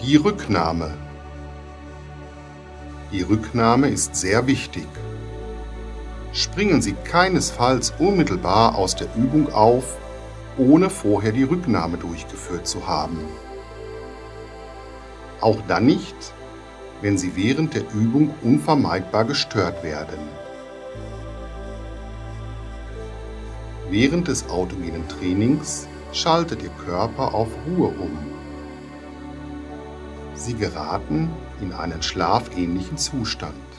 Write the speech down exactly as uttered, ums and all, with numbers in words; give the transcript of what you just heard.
Die Rücknahme. Die Rücknahme ist sehr wichtig. Springen Sie keinesfalls unmittelbar aus der Übung auf, ohne vorher die Rücknahme durchgeführt zu haben. Auch dann nicht, wenn Sie während der Übung unvermeidbar gestört werden. Während des autogenen Trainings schaltet Ihr Körper auf Ruhe um. Sie geraten in einen schlafähnlichen Zustand.